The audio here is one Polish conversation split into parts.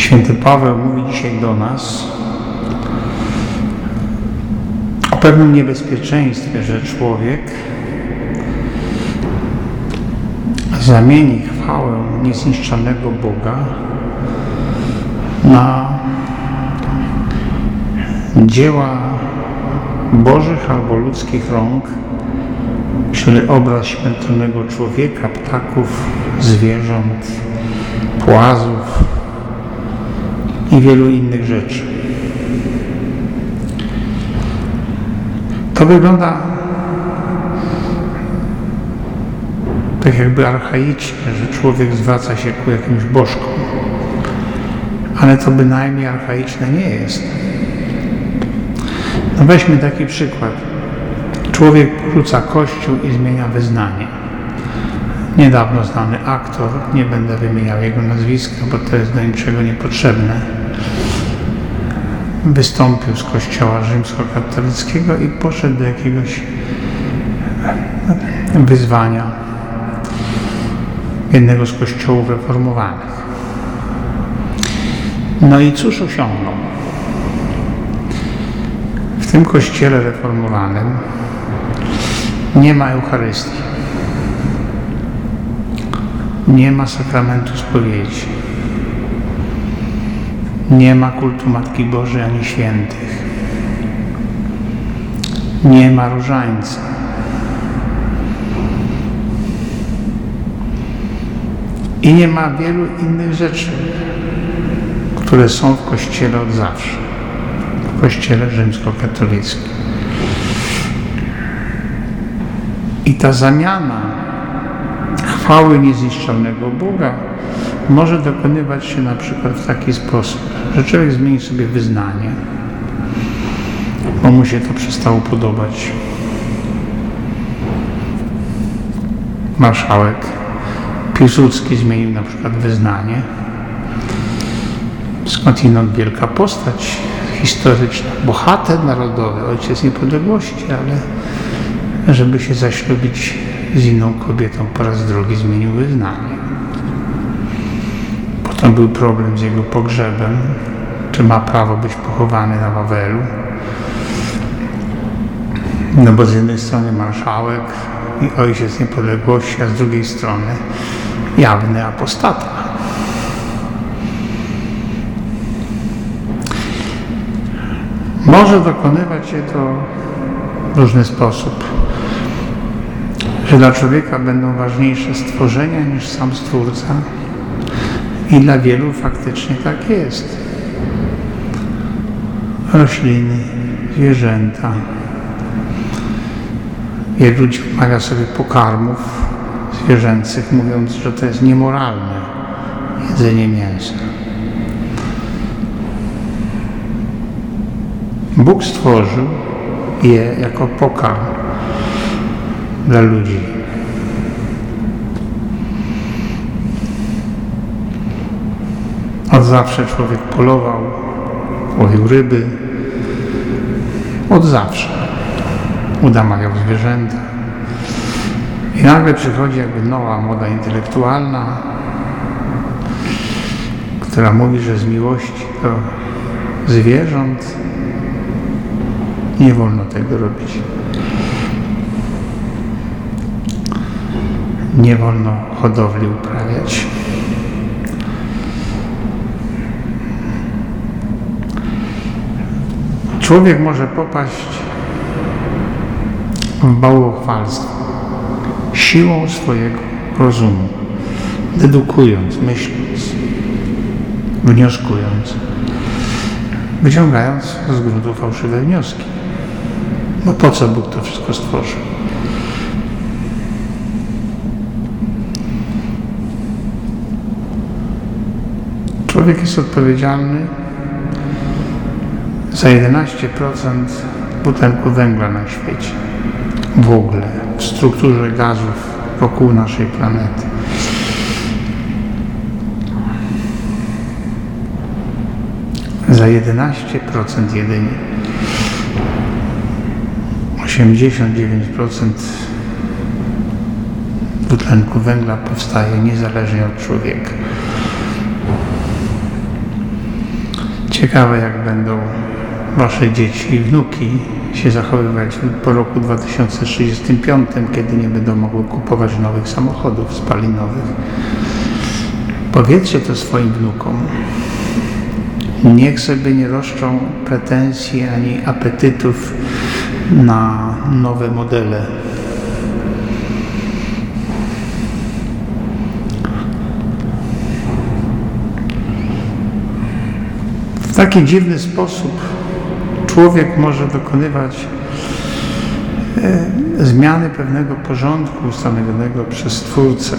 Święty Paweł mówi dzisiaj do nas o pewnym niebezpieczeństwie, że człowiek zamieni chwałę niezniszczalnego Boga na dzieła Bożych albo ludzkich rąk, czyli obraz śmiertelnego człowieka, ptaków, zwierząt, płazów i wielu innych rzeczy. To wygląda tak jakby archaicznie, że człowiek zwraca się ku jakimś bożkom, ale to bynajmniej archaiczne nie jest. No weźmy taki przykład. Człowiek porzuca Kościół i zmienia wyznanie. Niedawno znany aktor, nie będę wymieniał jego nazwiska, bo to jest do niczego niepotrzebne, wystąpił z Kościoła rzymskokatolickiego i poszedł do jakiegoś wyzwania jednego z kościołów reformowanych. No i cóż osiągnął? W tym kościele reformowanym nie ma Eucharystii, nie ma sakramentu spowiedzi, nie ma kultu Matki Bożej ani świętych, nie ma różańca, i nie ma wielu innych rzeczy, które są w Kościele od zawsze, w Kościele rzymskokatolickim. I ta zamiana chwały niezniszczalnego Boga może dokonywać się na przykład w taki sposób, że człowiek zmieni sobie wyznanie, bo mu się to przestało podobać. Marszałek Piłsudski zmienił na przykład wyznanie. Skądinąd wielka postać historyczna, bohater narodowy, ojciec niepodległości, ale żeby się zaślubić z inną kobietą po raz drugi zmienił wyznanie. Potem był problem z jego pogrzebem, czy ma prawo być pochowany na Wawelu. No bo z jednej strony marszałek i ojciec niepodległości, a z drugiej strony jawny apostata. Może dokonywać się to w różny sposób, że dla człowieka będą ważniejsze stworzenia niż sam Stwórca i dla wielu faktycznie tak jest. Rośliny, zwierzęta. Wielu ludzi odmawia sobie pokarmów zwierzęcych, mówiąc, że to jest niemoralne jedzenie mięsa. Bóg stworzył je jako pokarm dla ludzi. Od zawsze człowiek polował, łowił ryby. Od zawsze udamawiał zwierzęta. I nagle przychodzi jakby nowa moda intelektualna, która mówi, że z miłości do zwierząt nie wolno tego robić. Nie wolno hodowli uprawiać. Człowiek może popaść w bałwochwalstwo siłą swojego rozumu, dedukując, myśląc, wnioskując, wyciągając z gruntu fałszywe wnioski. Bo po co Bóg to wszystko stworzył? Człowiek jest odpowiedzialny za 11% dwutlenku węgla na świecie. W ogóle, w strukturze gazów wokół naszej planety. Za 11% jedynie. 89% dwutlenku węgla powstaje niezależnie od człowieka. Ciekawe, jak będą wasze dzieci i wnuki się zachowywać po roku 2035, kiedy nie będą mogły kupować nowych samochodów spalinowych. Powiedzcie to swoim wnukom. Niech sobie nie roszczą pretensji ani apetytów na nowe modele. W taki dziwny sposób człowiek może dokonywać zmiany pewnego porządku ustanowionego przez Stwórcę.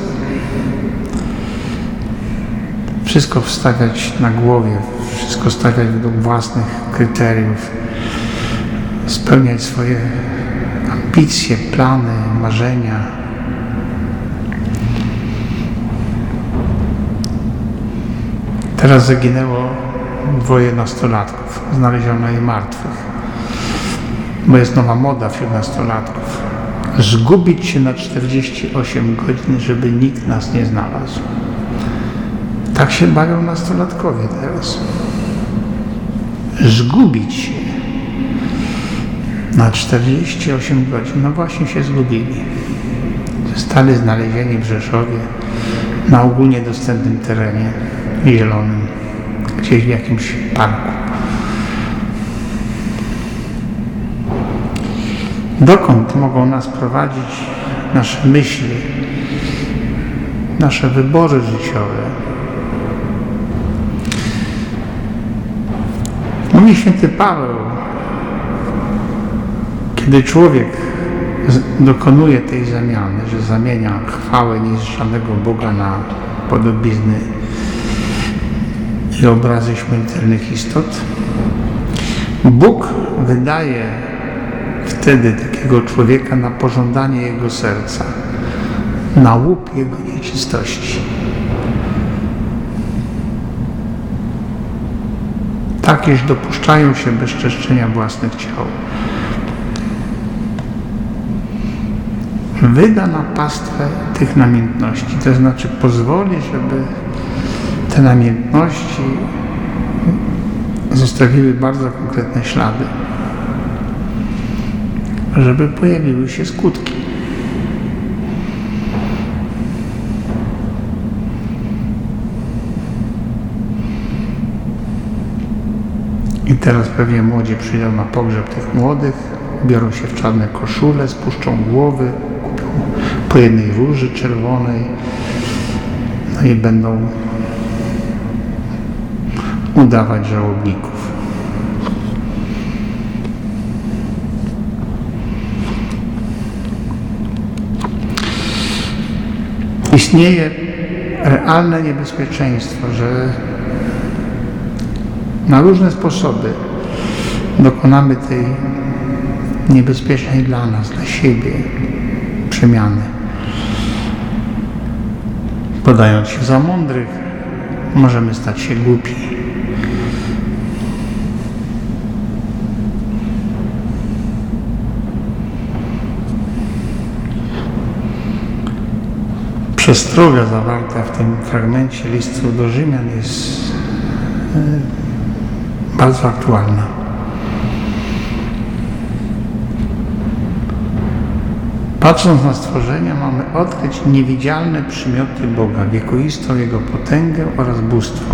Wszystko wstawiać na głowie, wszystko stawiać według własnych kryteriów, spełniać swoje ambicje, plany, marzenia. Teraz zaginęło 2 nastolatków, znaleziono je martwych, bo jest nowa moda wśród nastolatków. Zgubić się na 48 godzin, żeby nikt nas nie znalazł. Tak się bawią nastolatkowie teraz. Zgubić się na 48 godzin. No właśnie się zgubili. Zostali znalezieni w Rzeszowie na ogólnie dostępnym terenie zielonym, gdzieś w jakimś parku. Dokąd mogą nas prowadzić nasze myśli, nasze wybory życiowe? Mówi święty Paweł, kiedy człowiek dokonuje tej zamiany, że zamienia chwałę niezniszczalnego Boga na podobizny i obrazy śmiertelnych istot, Bóg wydaje wtedy takiego człowieka na pożądanie jego serca, na łup jego nieczystości. Takież dopuszczają się bezczeszczenia własnych ciał. Wyda na pastwę tych namiętności, to znaczy pozwoli, żeby te namiętności zostawiły bardzo konkretne ślady, żeby pojawiły się skutki. I teraz pewnie młodzi przyjdą na pogrzeb tych młodych, ubiorą się w czarne koszule, spuszczą głowy, kupią po jednej róży czerwonej, no i będą udawać żałobników. Istnieje realne niebezpieczeństwo, że na różne sposoby dokonamy tej niebezpiecznej dla nas, dla siebie przemiany. Podając się za mądrych, możemy stać się głupi. Przestroga zawarta w tym fragmencie listu do Rzymian jest bardzo aktualna. Patrząc na stworzenia, mamy odkryć niewidzialne przymioty Boga, wiekuistą Jego potęgę oraz bóstwo.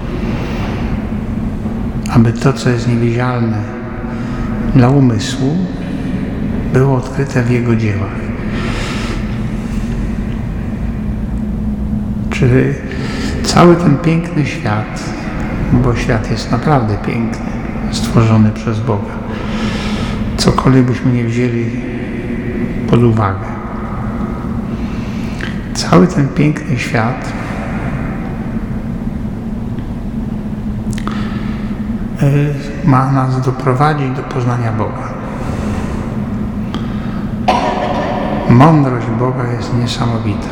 Aby to, co jest niewidzialne dla umysłu, było odkryte w Jego dziełach. Czyli cały ten piękny świat, bo świat jest naprawdę piękny, stworzony przez Boga. Cokolwiek byśmy nie wzięli pod uwagę. Cały ten piękny świat ma nas doprowadzić do poznania Boga. Mądrość Boga jest niesamowita.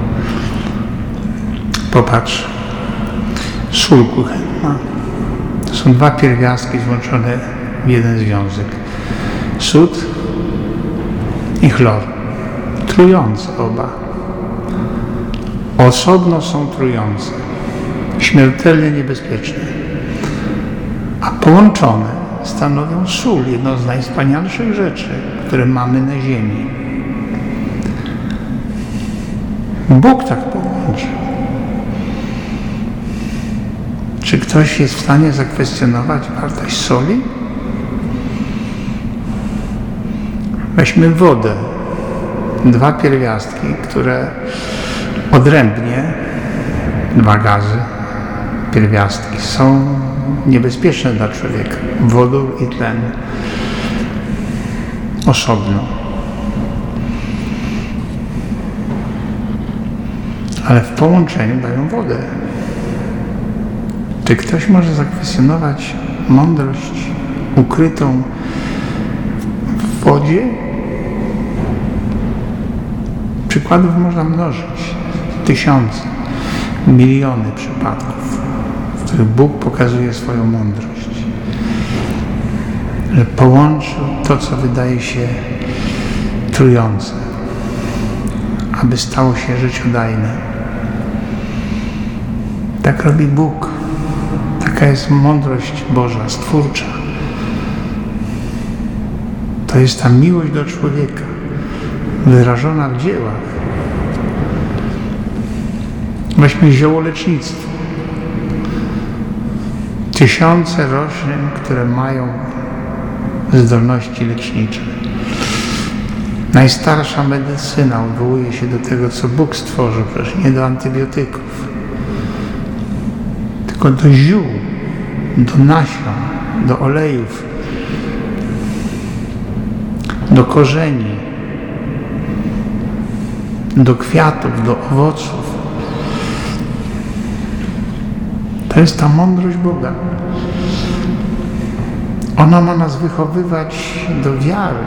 Popatrz, sól kuchenna. To są 2 pierwiastki złączone w jeden związek. Sód i chlor. Trujące oba. Osobno są trujące. Śmiertelnie niebezpieczne. połączone stanowią sól, jedną z najwspanialszych rzeczy, które mamy na ziemi. Bóg tak połączył. Czy ktoś jest w stanie zakwestionować wartość soli? Weźmy wodę. 2 pierwiastki, które odrębnie, 2 gazy, pierwiastki są niebezpieczne dla człowieka. Wodór i tlen. Osobno. Ale w połączeniu dają wodę. Czy ktoś może zakwestionować mądrość ukrytą w wodzie? Przykładów można mnożyć. 1000, miliony przypadków, w których Bóg pokazuje swoją mądrość. Że połączył to, co wydaje się trujące, aby stało się życiodajne. Tak robi Bóg. Taka jest mądrość Boża, stwórcza. To jest ta miłość do człowieka, wyrażona w dziełach. Weźmy ziołolecznictwo. 1000 roślin, które mają zdolności lecznicze. Najstarsza medycyna odwołuje się do tego, co Bóg stworzył, przecież nie do antybiotyków, tylko do ziół, do nasion, do olejów, do korzeni, do kwiatów, do owoców. To jest ta mądrość Boga. Ona ma nas wychowywać do wiary.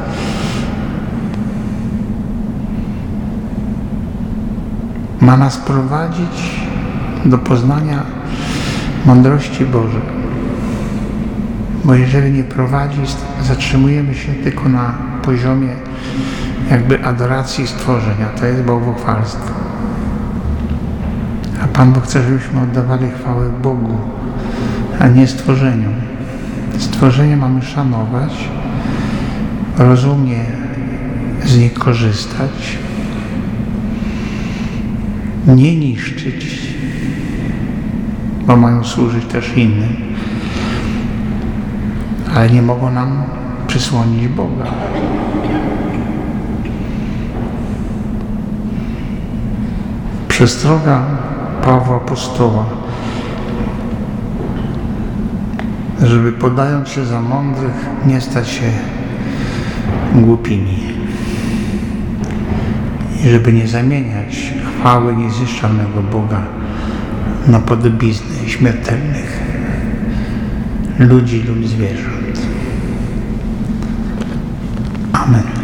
Ma nas prowadzić do poznania mądrości Bożej. Bo jeżeli nie prowadzi, zatrzymujemy się tylko na poziomie jakby adoracji stworzenia. To jest bałwochwalstwo. A Pan Bóg chce, żebyśmy oddawali chwałę Bogu, a nie stworzeniu. Stworzenie mamy szanować, rozumnie z nich korzystać, nie niszczyć, bo mają służyć też innym, ale nie mogą nam przysłonić Boga. Przestroga Pawła Apostoła, żeby podając się za mądrych, nie stać się głupimi i żeby nie zamieniać chwały niezniszczalnego Boga na podobizny śmiertelnych ludzi lub zwierząt. Amen.